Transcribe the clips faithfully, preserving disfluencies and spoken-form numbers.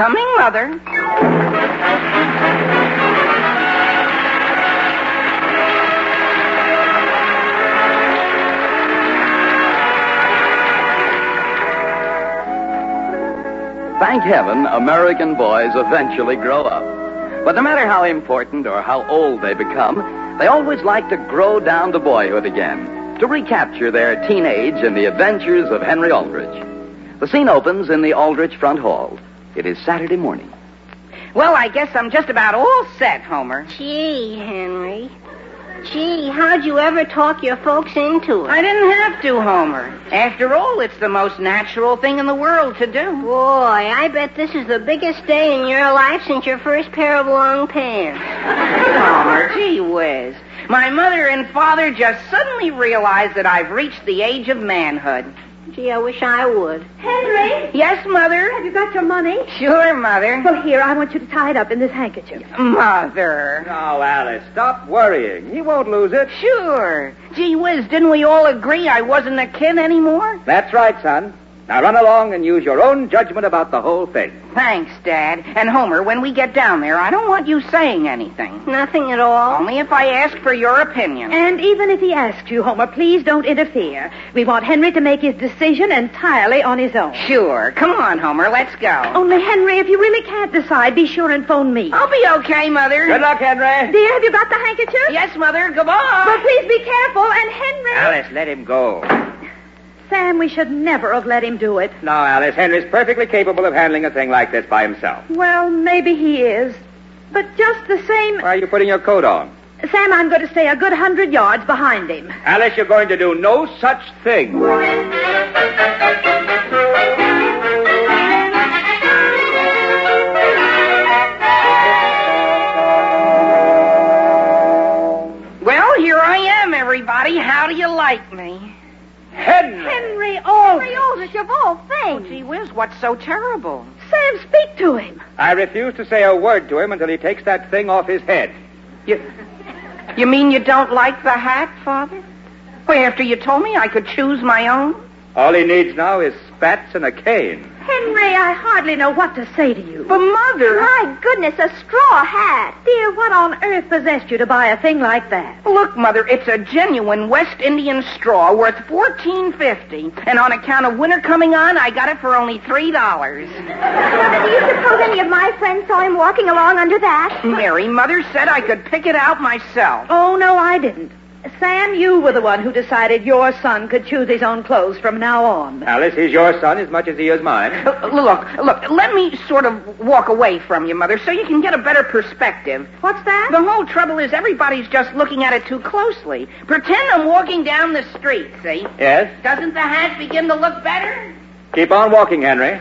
Coming, Mother. Thank heaven, American boys eventually grow up. But no matter how important or how old they become, they always like to grow down to boyhood again, to recapture their teenage in the adventures of Henry Aldrich. The scene opens in the Aldrich front hall. It is Saturday morning. Well, I guess I'm just about all set, Homer. Gee, Henry. Gee, how'd you ever talk your folks into it? I didn't have to, Homer. After all, it's the most natural thing in the world to do. Boy, I bet this is the biggest day in your life since your first pair of long pants. Homer, gee whiz. My mother and father just suddenly realized that I've reached the age of manhood. Gee, I wish I would. Henry? Yes, Mother? Have you got your money? Sure, Mother. Well, here, I want you to tie it up in this handkerchief. Mother. Now, Alice, stop worrying. He won't lose it. Sure. Gee whiz, didn't we all agree I wasn't a kid anymore? That's right, son. Now run along and use your own judgment about the whole thing. Thanks, Dad. And Homer, when we get down there, I don't want you saying anything. Nothing at all? Only if I ask for your opinion. And even if he asks you, Homer, please don't interfere. We want Henry to make his decision entirely on his own. Sure. Come on, Homer, let's go. Only, Henry, if you really can't decide, be sure and phone me. I'll be okay, Mother. Good luck, Henry. Dear, have you got the handkerchief? Yes, Mother. Goodbye. Well, please be careful. And Henry... Alice, let him go. Sam, we should never have let him do it. No, Alice, Henry's perfectly capable of handling a thing like this by himself. Well, maybe he is. But just the same... Why are you putting your coat on? Sam, I'm going to stay a good hundred yards behind him. Alice, you're going to do no such thing. Well, here I am, everybody. How do you like me? Henry! Henry Aldrich. Henry Aldrich, of all Oh, things. gee whiz, what's so terrible? Sam, speak to him. I refuse to say a word to him until he takes that thing off his head. You, you mean you don't like the hat, Father? Well, after you told me I could choose my own? All he needs now is spats and a cane. Henry, I hardly know what to say to you. But, Mother... My goodness, a straw hat. Dear, what on earth possessed you to buy a thing like that? Look, Mother, it's a genuine West Indian straw worth fourteen fifty, and on account of winter coming on, I got it for only three dollars. Now, do you suppose any of my friends saw him walking along under that? Mary, Mother said I could pick it out myself. Oh, no, I didn't. Sam, you were the one who decided your son could choose his own clothes from now on. Alice, he's your son as much as he is mine. Uh, Look, look, let me sort of walk away from you, Mother, so you can get a better perspective. What's that? The whole trouble is everybody's just looking at it too closely. Pretend I'm walking down the street, see? Yes? Doesn't the hat begin to look better? Keep on walking, Henry.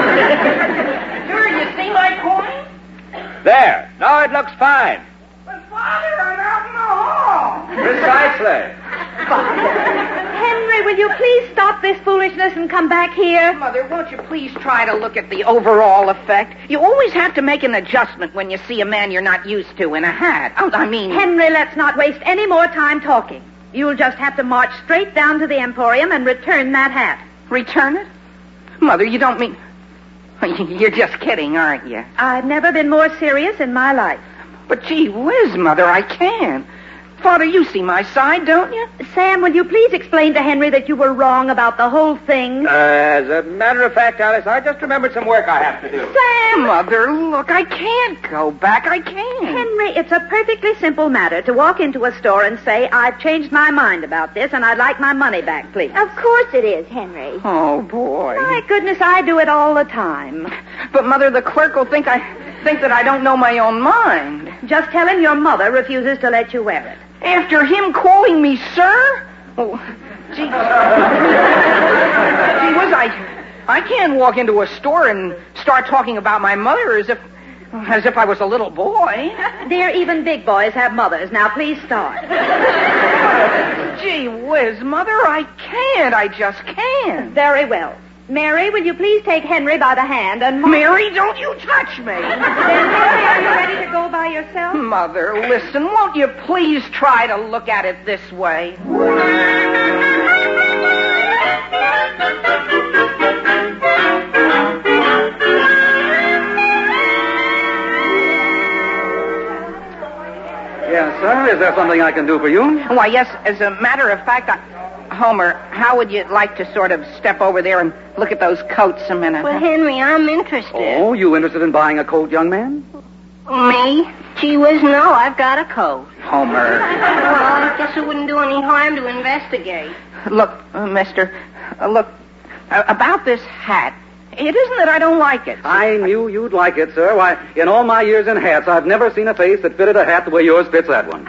Sure, you see my coin? There. Now it looks fine. But, Father, I'm out in the hall. Precisely. Henry, will you please stop this foolishness and come back here? Mother, won't you please try to look at the overall effect? You always have to make an adjustment when you see a man you're not used to in a hat. Oh, I mean... Henry, let's not waste any more time talking. You'll just have to march straight down to the Emporium and return that hat. Return it? Mother, you don't mean... You're just kidding, aren't you? I've never been more serious in my life. But gee whiz, Mother, I can't. Father, you see my side, don't you? Sam, will you please explain to Henry that you were wrong about the whole thing? Uh, as a matter of fact, Alice, I just remembered some work I have to do. Sam! Mother, look, I can't go back. I can't. Henry, it's a perfectly simple matter to walk into a store and say, I've changed my mind about this and I'd like my money back, please. Of course it is, Henry. Oh, boy. My goodness, I do it all the time. But, Mother, the clerk will think I think that I don't know my own mind. Just tell him your mother refuses to let you wear it. After him calling me sir? Oh, gee. Gee whiz, I, I can't walk into a store and start talking about my mother as if, as if I was a little boy. Dear, even big boys have mothers. Now, please start. Gee whiz, Mother, I can't. I just can't. Very well. Mary, will you please take Henry by the hand and... Mary, don't you touch me. Then, Henry, are you ready to go by yourself? Mother, listen, won't you please try to look at it this way? Is there something I can do for you? Why, yes, as a matter of fact, I... Homer, how would you like to sort of step over there and look at those coats a minute? Well, Henry, I'm interested. Oh, you interested in buying a coat, young man? Me? Gee whiz, no, I've got a coat. Homer. Well, I guess it wouldn't do any harm to investigate. Look, uh, mister, uh, look, uh, about this hat. It isn't that I don't like it. I knew you'd like it, sir. Why, in all my years in hats, I've never seen a face that fitted a hat the way yours fits that one.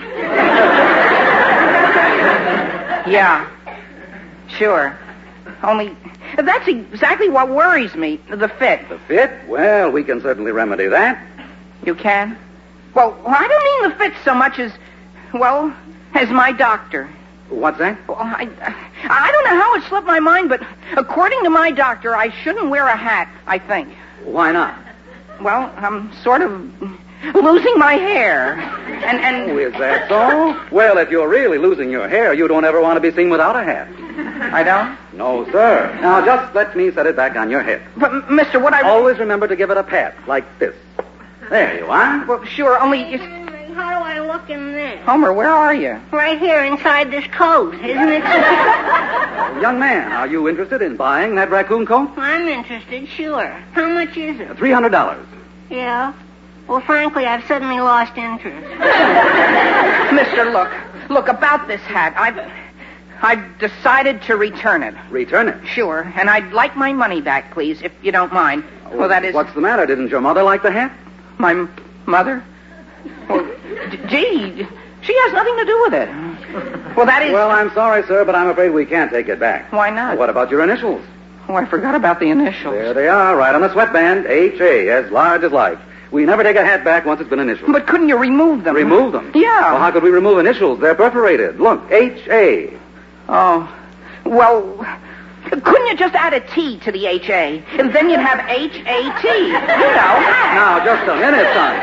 Yeah, sure. Only, that's exactly what worries me, the fit. The fit? Well, we can certainly remedy that. You can? Well, I don't mean the fit so much as, well, as my doctor. What's that? Well, I, I don't know how it slipped my mind, but according to my doctor, I shouldn't wear a hat, I think. Why not? Well, I'm sort of losing my hair. And, and... Oh, is that so? Well, if you're really losing your hair, you don't ever want to be seen without a hat. I don't? No, sir. Now, just let me set it back on your head. But, mister, what I... Always remember to give it a pat, like this. There you are. Well, sure, only... You... How do I look in this? Homer, where are you? Right here inside this coat, isn't it? Oh, young man, are you interested in buying that raccoon coat? I'm interested, sure. How much is it? Three hundred dollars. Yeah? Well, frankly, I've suddenly lost interest. Mister, look. Look, about this hat. I've... I've decided to return it. Return it? Sure, and I'd like my money back, please, if you don't mind. Oh, well, that is... What's the matter? Didn't your mother like the hat? My m- mother? Well, d- gee, she has nothing to do with it. Well, that is... Well, I'm sorry, sir, but I'm afraid we can't take it back. Why not? Well, what about your initials? Oh, I forgot about the initials. There they are, right on the sweatband. H A, as large as life. We never take a hat back once it's been initialed. But couldn't you remove them? Remove them? Yeah. Well, how could we remove initials? They're perforated. Look, H A. Oh, well, couldn't you just add a T to the H A? And then you'd have H A T, you know. Now, just a minute, son.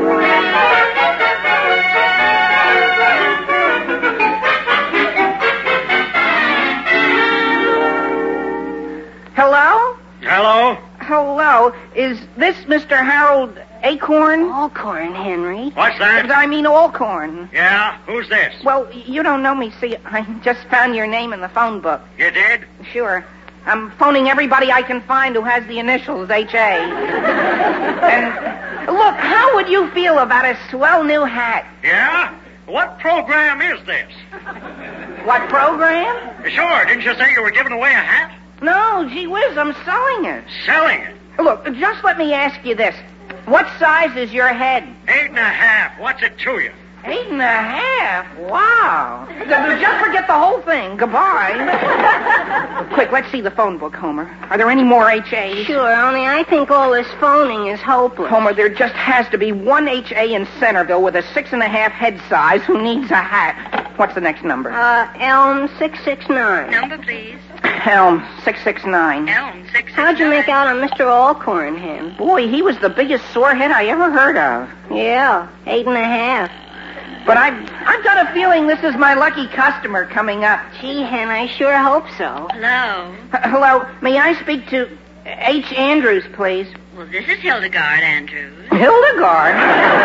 Hello? Hello? Hello. Is this Mister Harold Acorn? Alcorn, Henry. What's that? I mean Alcorn. Yeah? Who's this? Well, you don't know me. See, I just found your name in the phone book. You did? Sure. I'm phoning everybody I can find who has the initials H A. And look, how would you feel about a swell new hat? Yeah? What program is this? What program? Sure, didn't you say you were giving away a hat? No, gee whiz, I'm selling it. Selling it? Look, just let me ask you this. What size is your head? Eight and a half. What's it to you? Eight and a half? Wow. Just forget the whole thing. Goodbye. Quick, let's see the phone book, Homer. Are there any more H As? Sure, only I think all this phoning is hopeless. Homer, there just has to be one H A in Centerville with a six and a half head size who needs a hat. What's the next number? Uh, Elm six six nine. Number, please. Elm six six nine. Elm six six nine. How'd you make out on Mister Alcorn, Hen? Boy, he was the biggest sorehead I ever heard of. Yeah, eight and a half. But I've, I've got a feeling this is my lucky customer coming up. Gee, Hen, I sure hope so. Hello. H- hello, may I speak to H. Andrews, please? Well, this is Hildegard Andrews. Hildegard?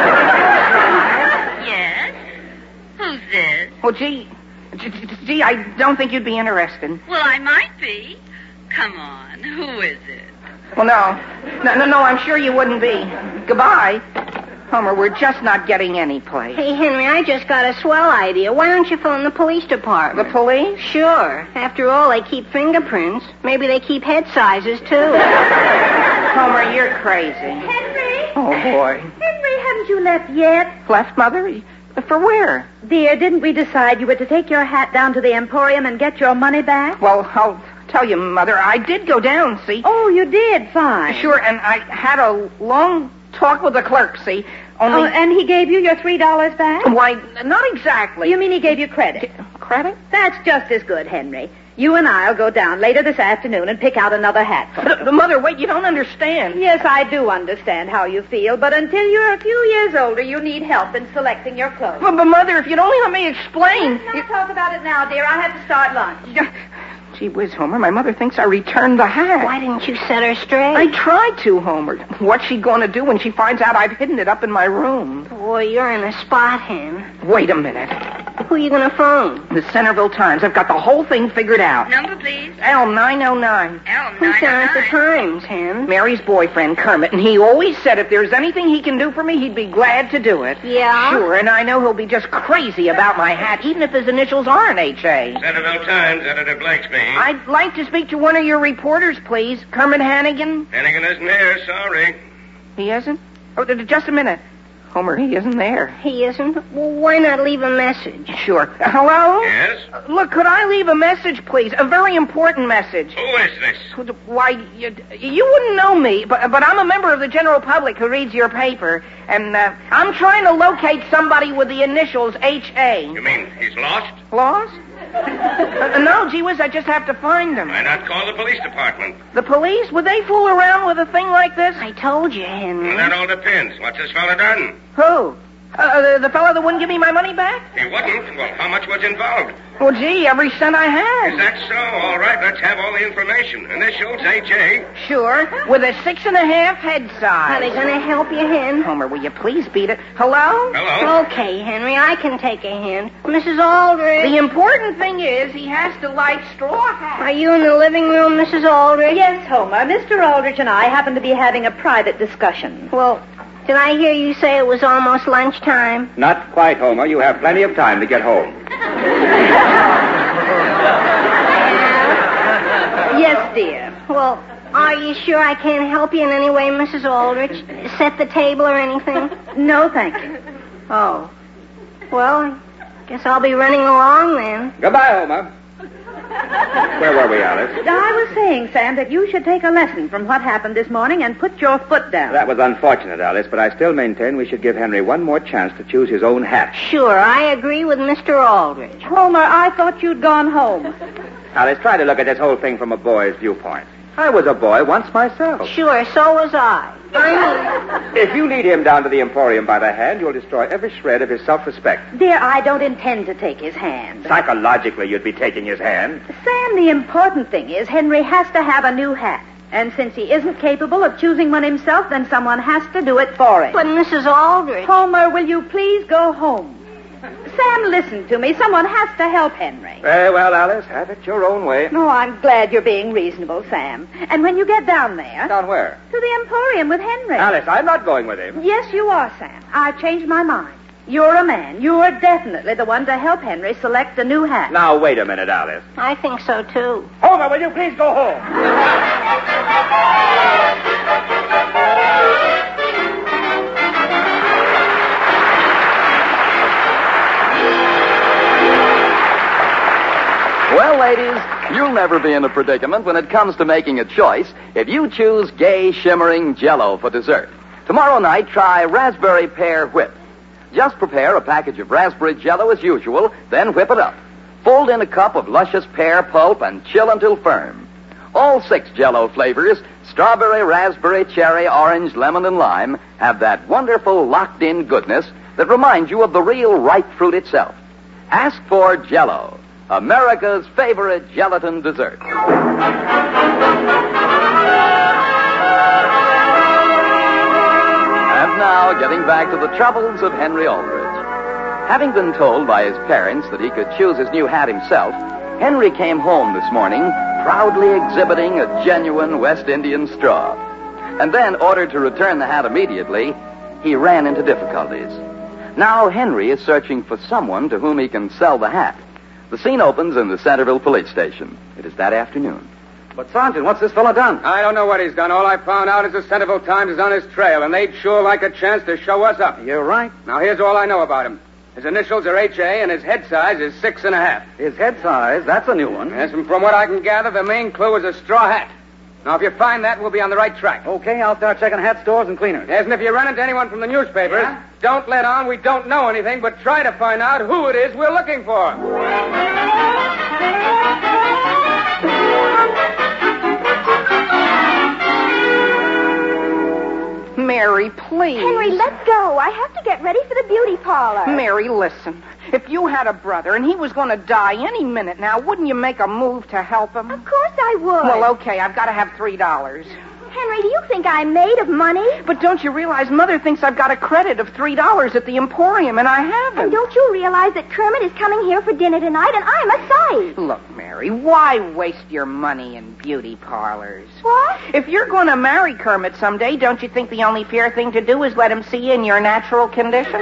Yes? Who's this? Well, gee, gee, gee, I don't think you'd be interested. Well, I might be. Come on, who is it? Well, no. No, no, no, I'm sure you wouldn't be. Goodbye. Homer, we're just not getting any place. Hey, Henry, I just got a swell idea. Why don't you phone the police department? The police? Sure. After all, they keep fingerprints. Maybe they keep head sizes, too. Homer, you're crazy. Henry? Oh, boy. Henry, haven't you left yet? Left, Mother? For where? Dear, didn't we decide you were to take your hat down to the Emporium and get your money back? Well, I'll tell you, Mother, I did go down, see? Oh, you did? Fine. Sure, and I had a long talk with the clerk, see? Only... Oh, and he gave you your three dollars back? Why, not exactly. You mean he gave you credit? Credit? That's just as good, Henry. You and I'll go down later this afternoon and pick out another hat for you. But, Mother, wait, you don't understand. Yes, I do understand how you feel, but until you're a few years older, you need help in selecting your clothes. But, but Mother, if you'd only let me explain... Let's not talk about it now, dear. I have to start lunch. Gee whiz, Homer, my mother thinks I returned the hat. Why didn't you set her straight? I tried to, Homer. What's she going to do when she finds out I've hidden it up in my room? Boy, you're in a spot, Hen. Wait a minute. Who are you going to phone? The Centerville Times. I've got the whole thing figured out. Number, please. L nine oh nine. L Who's down at the nine Times, Hen? Mary's boyfriend, Kermit, and he always said if there's anything he can do for me, he'd be glad to do it. Yeah? Sure, and I know he'll be just crazy about my hat, even if his initials aren't H A. Centerville Times, Editor Blake speaking. I'd like to speak to one of your reporters, please. Kermit Hannigan. Hannigan isn't here, sorry. He isn't? Oh, th- just a minute. Homer, he isn't there. He isn't? Well, why not leave a message? Sure. Uh, hello? Yes? Uh, look, could I leave a message, please? A very important message. Who is this? Why, you, you wouldn't know me, but, but I'm a member of the general public who reads your paper, and uh, I'm trying to locate somebody with the initials H A. You mean he's lost? Lost? uh, no, gee whiz, I just have to find him. Why not call the police department? The police? Would they fool around with a thing like this? I told you, Henry. Well, that all depends. What's this fella done? Who? Uh, the, the fellow that wouldn't give me my money back? He wouldn't? Well, how much was involved? Well, gee, every cent I had. Is that so? All right, let's have all the information. Initials H A. Sure, with a six and a half head size. Are they going to help you, Hen? Homer, will you please beat it? Hello? Hello? Okay, Henry, I can take a hand. Missus Aldrich. The important thing is he has to like straw hats. Are you in the living room, Missus Aldrich? Yes, Homer. Mister Aldrich and I happen to be having a private discussion. Well, did I hear you say it was almost lunchtime? Not quite, Homer. You have plenty of time to get home. Yes, dear. Well, are you sure I can't help you in any way, Missus Aldrich? Set the table or anything? No, thank you. Oh. Well, I guess I'll be running along then. Goodbye, Homer. Where were we, Alice? I was saying, Sam, that you should take a lesson from what happened this morning and put your foot down. That was unfortunate, Alice, but I still maintain we should give Henry one more chance to choose his own hat. Sure, I agree with Mister Aldrich. Homer, I thought you'd gone home. Alice, try to look at this whole thing from a boy's viewpoint. I was a boy once myself. Sure, so was I. I If you lead him down to the Emporium by the hand, you'll destroy every shred of his self-respect. Dear, I don't intend to take his hand. Psychologically, you'd be taking his hand. Sam, the important thing is Henry has to have a new hat. And since he isn't capable of choosing one himself, then someone has to do it for him. But Missus Aldrich... Homer, will you please go home? Sam, listen to me. Someone has to help Henry. Very well, Alice. Have it your own way. Oh, I'm glad you're being reasonable, Sam. And when you get down there... Down where? To the Emporium with Henry. Alice, I'm not going with him. Yes, you are, Sam. I've changed my mind. You're a man. You're definitely the one to help Henry select a new hat. Now, wait a minute, Alice. I think so, too. Homer, will you please go home? Well, ladies, you'll never be in a predicament when it comes to making a choice if you choose gay, shimmering Jell-O for dessert. Tomorrow night, try Raspberry Pear Whip. Just prepare a package of raspberry Jell-O as usual, then whip it up. Fold in a cup of luscious pear pulp and chill until firm. All six Jell-O flavors, strawberry, raspberry, cherry, orange, lemon, and lime, have that wonderful locked-in goodness that reminds you of the real ripe fruit itself. Ask for Jell-O, America's favorite gelatin dessert. And now, getting back to the troubles of Henry Aldrich. Having been told by his parents that he could choose his new hat himself, Henry came home this morning proudly exhibiting a genuine West Indian straw. And then, ordered to return the hat immediately, he ran into difficulties. Now Henry is searching for someone to whom he can sell the hat. The scene opens in the Centerville police station. It is that afternoon. But, Sergeant, what's this fellow done? I don't know what he's done. All I found out is the Centerville Times is on his trail, and they'd sure like a chance to show us up. You're right. Now, here's all I know about him. His initials are H A, and his head size is six and a half. His head size, that's a new one. Yes, and from what I can gather, the main clue is a straw hat. Now, if you find that, we'll be on the right track. Okay, I'll start checking hat stores and cleaners. Yes, and if you run into anyone from the newspapers, Yeah? don't let on we don't know anything, but try to find out who it is we're looking for. Mary, please. Henry, let go. I have to get ready for the beauty parlor. Mary, listen. If you had a brother and he was going to die any minute now, wouldn't you make a move to help him? Of course I would. Well, okay, I've got to have three dollars. Henry, do you think I'm made of money? But don't you realize Mother thinks I've got a credit of three dollars at the Emporium, and I haven't. And don't you realize that Kermit is coming here for dinner tonight, and I'm a sight? Look, Mary, why waste your money in beauty parlors? What? If you're going to marry Kermit someday, don't you think the only fair thing to do is let him see you in your natural condition?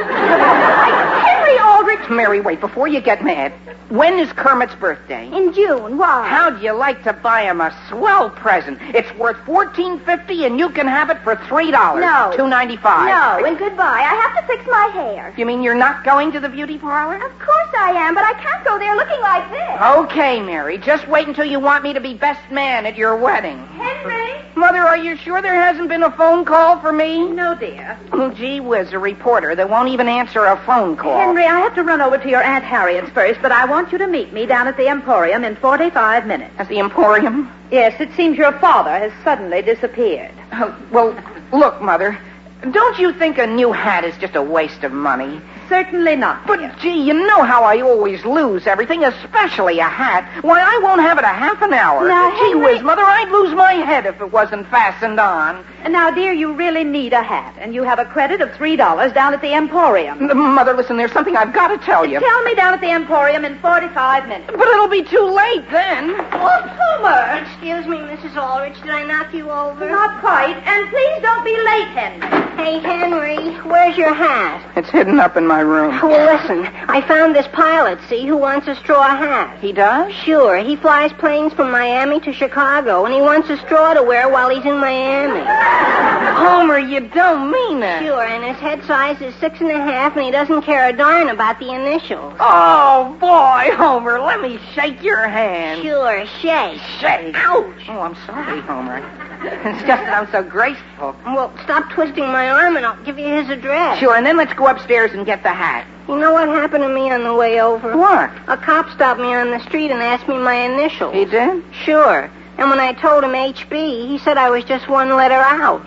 Henry Aldrich. Mary, wait, before you get mad. When is Kermit's birthday? In June. Why? How'd you like to buy him a swell present? It's worth fourteen fifty, and you can have it for three dollars. No. Two ninety five. No, and goodbye. I have to fix my hair. You mean you're not going to the beauty parlor? Of course I am, but I can't go there looking like this. Okay, Mary. Just wait until you want me to be best man at your wedding. Henry? Mother, are you sure there hasn't been a phone call for me? No, dear. Oh, gee whiz, a reporter that won't even answer a phone call. Henry, I have to run over to your Aunt Harriet's first, but I want you to meet me down at the Emporium in forty-five minutes. At the Emporium? Yes, it seems your father has suddenly disappeared. Uh, well, look, Mother, don't you think a new hat is just a waste of money? Certainly not. But, dear. gee, you know how I always lose everything, especially a hat. Why, I won't have it a half an hour. Now, Gee Henry- whiz, Mother, I'd lose my head if it wasn't fastened on. Now, dear, you really need a hat, and you have a credit of three dollars down at the Emporium. Mother, listen, there's something I've got to tell you. Tell me down at the Emporium in forty-five minutes. But it'll be too late then. Oh, Homer! Excuse me, Missus Aldrich. Did I knock you over? Not quite, and please don't be late, Henry. Hey, Henry, where's your hat? It's hidden up in my room. Well, listen, I found this pilot, see, who wants a straw hat. He does? Sure, he flies planes from Miami to Chicago, and he wants a straw to wear while he's in Miami. Homer, you don't mean it. Sure, and his head size is six and a half, and he doesn't care a darn about the initials. Oh, boy, Homer, let me shake your hand. Sure, shake. Shake. Ouch. Oh, I'm sorry, Homer. It's just that I'm so graceful. Well, stop twisting my arm, and I'll give you his address. Sure, and then let's go upstairs and get the hat. You know what happened to me on the way over? What? A cop stopped me on the street and asked me my initials. He did? Sure. And when I told him H B, he said I was just one letter out.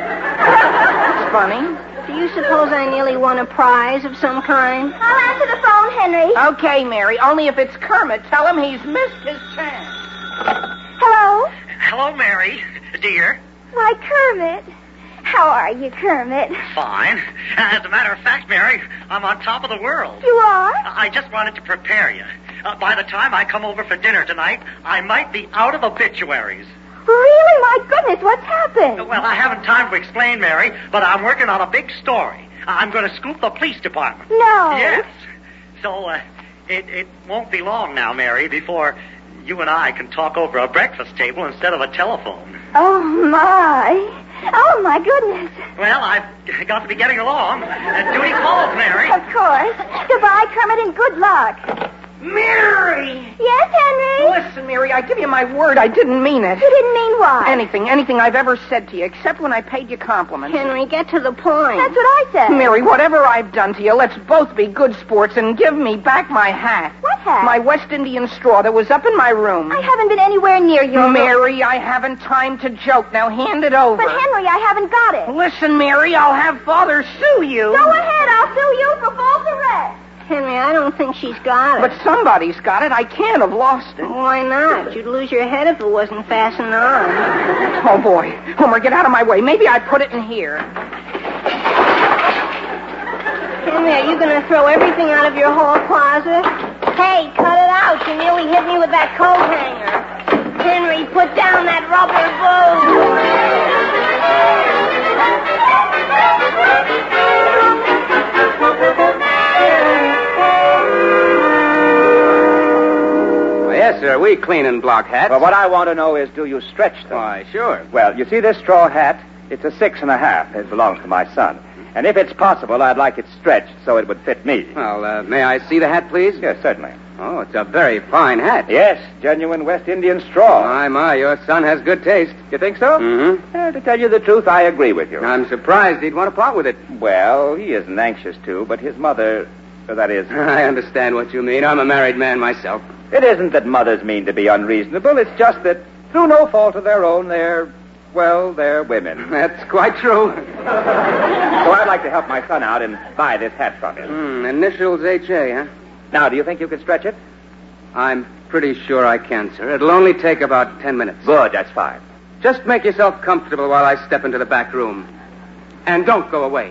That's funny. Do you suppose I nearly won a prize of some kind? I'll answer the phone, Henry. Okay, Mary, only if it's Kermit, tell him he's missed his chance. Hello? Hello, Mary, dear. Why, Kermit. How are you, Kermit? Fine. As a matter of fact, Mary, I'm on top of the world. You are? I just wanted to prepare you. Uh, by the time I come over for dinner tonight, I might be out of obituaries. Really? My goodness, what's happened? Well, I haven't time to explain, Mary, but I'm working on a big story. I'm going to scoop the police department. No. Yes. So, uh, it, it won't be long now, Mary, before you and I can talk over a breakfast table instead of a telephone. Oh, my. Oh, my goodness. Well, I've got to be getting along. Uh, duty calls, Mary. Of course. Goodbye, Kermit, and good luck. Mary! Yes, Henry? Listen, Mary, I give you my word, I didn't mean it. You didn't mean what? Anything, anything I've ever said to you, except when I paid you compliments. Henry, get to the point. That's what I said. Mary, whatever I've done to you, let's both be good sports and give me back my hat. What hat? My West Indian straw that was up in my room. I haven't been anywhere near your Mary, I haven't time to joke. Now hand it over. But, Henry, I haven't got it. Listen, Mary, I'll have Father sue you. Go ahead. I'll sue you for false arrest. Henry, I don't think she's got it. But somebody's got it. I can't have lost it. Why not? You'd lose your head if it wasn't fastened on. Oh, boy. Homer, get out of my way. Maybe I put it in here. Henry, are you going to throw everything out of your hall closet? Hey, cut it out. You nearly hit me with that coat hanger. Henry, put down that rubber Yes, sir, we clean and block hats. Well, what I want to know is, do you stretch them? Why, sure. Well, you see this straw hat? It's a six and a half. It belongs to my son. And if it's possible, I'd like it stretched so it would fit me. Well, uh, may I see the hat, please? Yes, certainly. Oh, it's a very fine hat. Yes, genuine West Indian straw. My, my, your son has good taste. You think so? Mm-hmm. Uh, to tell you the truth, I agree with you. I'm surprised he'd want to part with it. Well, he isn't anxious to, but his mother, uh, that is... I understand what you mean. I'm a married man myself. It isn't that mothers mean to be unreasonable. It's just that, through no fault of their own, they're, well, they're women. That's quite true. So I'd like to help my son out and buy this hat from him. Mm, initials H A, huh? Now, do you think you could stretch it? I'm pretty sure I can, sir. It'll only take about ten minutes. Good, that's fine. Just make yourself comfortable while I step into the back room. And don't go away.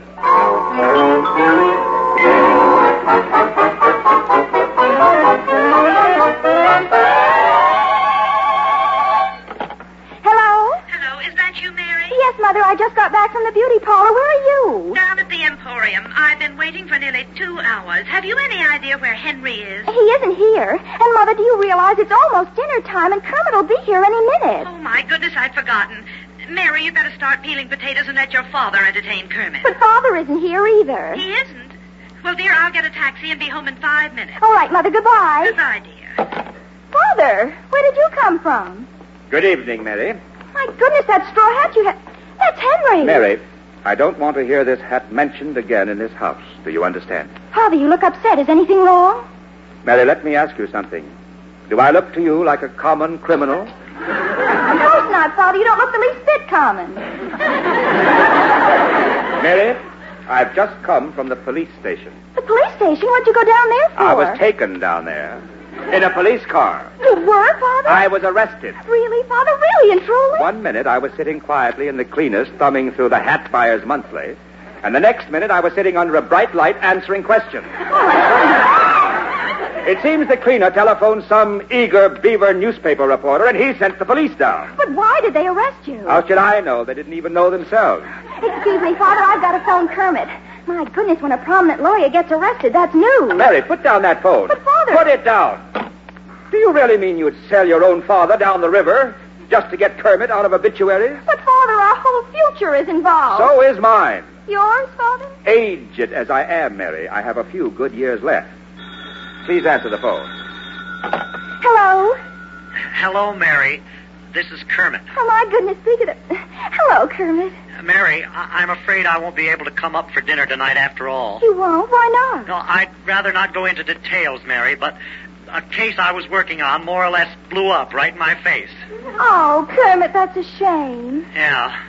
Yes, Mother, I just got back from the beauty parlor. Where are you? Down at the Emporium. I've been waiting for nearly two hours. Have you any idea where Henry is? He isn't here. And, Mother, do you realize it's almost dinner time and Kermit will be here any minute? Oh, my goodness, I'd forgotten. Mary, you better start peeling potatoes and let your father entertain Kermit. But Father isn't here either. He isn't? Well, dear, I'll get a taxi and be home in five minutes. All right, Mother, goodbye. Goodbye, dear. Father, where did you come from? Good evening, Mary. My goodness, that straw hat you had... That's Henry. Mary, I don't want to hear this hat mentioned again in this house. Do you understand? Father, you look upset. Is anything wrong? Mary, let me ask you something. Do I look to you like a common criminal? Of course not, Father. You don't look the least bit common. Mary, I've just come from the police station. The police station? What'd you go down there for? I was taken down there in a police car. You were, Father? I was arrested. Really, Father? Really and truly? One minute I was sitting quietly in the cleaners thumbing through the Hat Buyers Monthly, and the next minute I was sitting under a bright light answering questions. It seems the cleaner telephoned some eager beaver newspaper reporter, and he sent the police down. But why did they arrest you? How should I know? They didn't even know themselves. Excuse me, Father, I've got to phone Kermit. My goodness, when a prominent lawyer gets arrested, that's news. Mary, put down that phone. But, Father... Put it down. Do you really mean you'd sell your own father down the river just to get Kermit out of obituaries? But, Father, our whole future is involved. So is mine. Yours, Father? Aged as I am, Mary, I have a few good years left. Please answer the phone. Hello? Hello, Mary. This is Kermit. Oh, my goodness, speak of it. Hello, Kermit. Uh, Mary, I- I'm afraid I won't be able to come up for dinner tonight after all. You won't? Why not? No, I'd rather not go into details, Mary, but a case I was working on more or less blew up right in my face. Oh, Kermit, that's a shame. Yeah.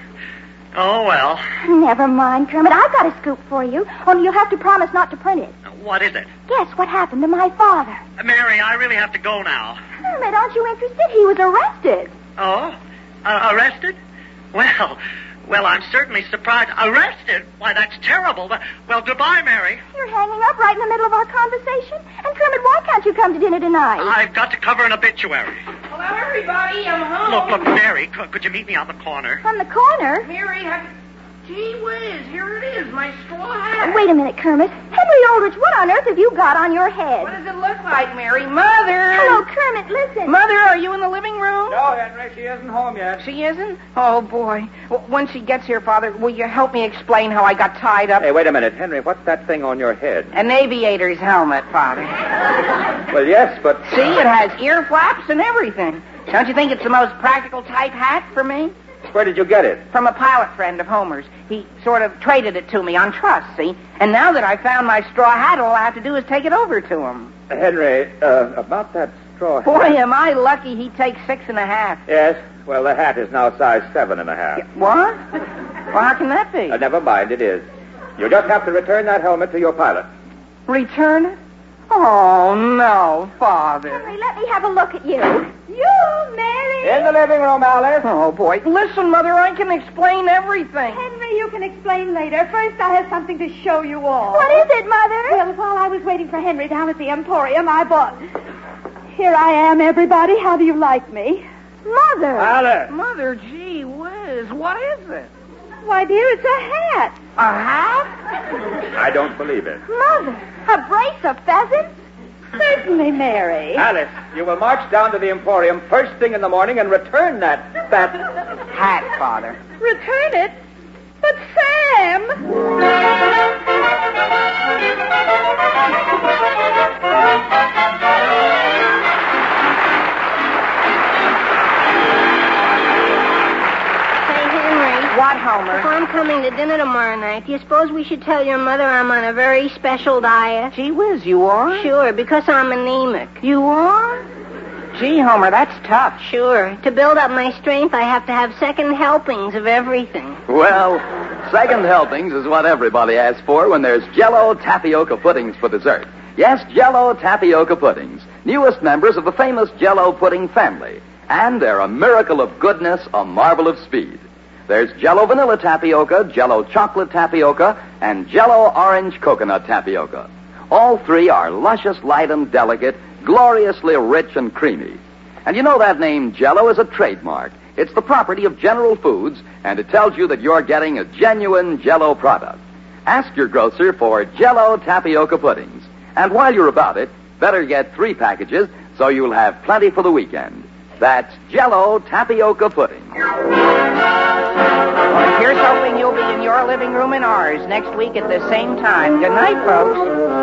Oh, well. Never mind, Kermit. I've got a scoop for you. Only you'll have to promise not to print it. What is it? Guess what happened to my father. Uh, Mary, I really have to go now. Kermit, aren't you interested? He was arrested. Oh? Uh, arrested? Well, well, I'm certainly surprised. Arrested? Why, that's terrible. But, well, goodbye, Mary. You're hanging up right in the middle of our conversation? And, Kermit, why can't you come to dinner tonight? I've got to cover an obituary. Hello, everybody. I'm home. Look, look, Mary, could, could you meet me on the corner? On the corner? Mary, have... Gee whiz, here it is, my straw hat. Wait a minute, Kermit. Henry Aldrich, what on earth have you got on your head? What does it look like, Mary? Mother! Hello, Kermit, listen. Mother, are you in the living room? No, Henry, she isn't home yet. She isn't? Oh, boy. W- When she gets here, Father, will you help me explain how I got tied up? Hey, wait a minute, Henry. What's that thing on your head? An aviator's helmet, Father. Well, yes, but... See, it has ear flaps and everything. Don't you think it's the most practical type hat for me? Where did you get it? From a pilot friend of Homer's. He sort of traded it to me on trust, see? And now that I found my straw hat, all I have to do is take it over to him. Henry, uh, about that straw hat... Boy, am I lucky he takes six and a half. Yes, well, the hat is now size seven and a half. What? Well, how can that be? Uh, never mind, it is. You just have to return that helmet to your pilot. Return it? Oh, no, Father. Henry, let me have a look at you. You, Mary. In the living room, Alice. Oh, boy. Listen, Mother, I can explain everything. Henry, you can explain later. First, I have something to show you all. What is it, Mother? Well, while I was waiting for Henry down at the Emporium, I bought... Here I am, everybody. How do you like me? Mother. Alice. Mother, gee whiz, what is it? Why, dear, it's a hat. A hat? I don't believe it. Mother, a brace of pheasants? Certainly, Mary. Alice, you will march down to the Emporium first thing in the morning and return that... that... Hat, Father. Return it? But, Sam... What, Homer? If I'm coming to dinner tomorrow night, do you suppose we should tell your mother I'm on a very special diet? Gee whiz, you are? Sure, because I'm anemic. You are? Gee, Homer, that's tough. Sure. To build up my strength, I have to have second helpings of everything. Well, second helpings is what everybody asks for when there's Jell-O tapioca puddings for dessert. Yes, Jell-O tapioca puddings, newest members of the famous Jell-O pudding family. And they're a miracle of goodness, a marvel of speed. There's Jell-O Vanilla Tapioca, Jell-O Chocolate Tapioca, and Jell-O Orange Coconut Tapioca. All three are luscious, light, and delicate, gloriously rich and creamy. And you know that name Jell-O is a trademark. It's the property of General Foods, and it tells you that you're getting a genuine Jell-O product. Ask your grocer for Jell-O Tapioca Puddings. And while you're about it, better get three packages so you'll have plenty for the weekend. That's Jell-O Tapioca Pudding. Well, here's hoping you'll be in your living room and ours next week at the same time. Good night, folks.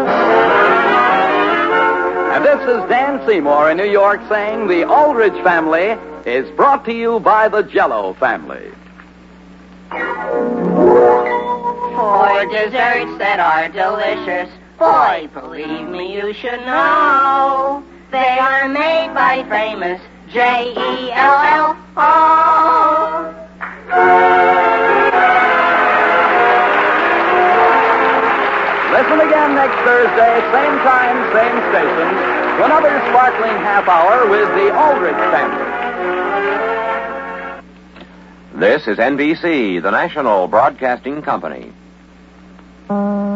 And this is Dan Seymour in New York saying the Aldrich family is brought to you by the Jell-O family. For desserts that are delicious, boy, believe me, you should know. They are made by famous J E L L O. Listen again next Thursday, same time, same station, to another sparkling half hour with the Aldrich family. This is N B C, the national broadcasting company.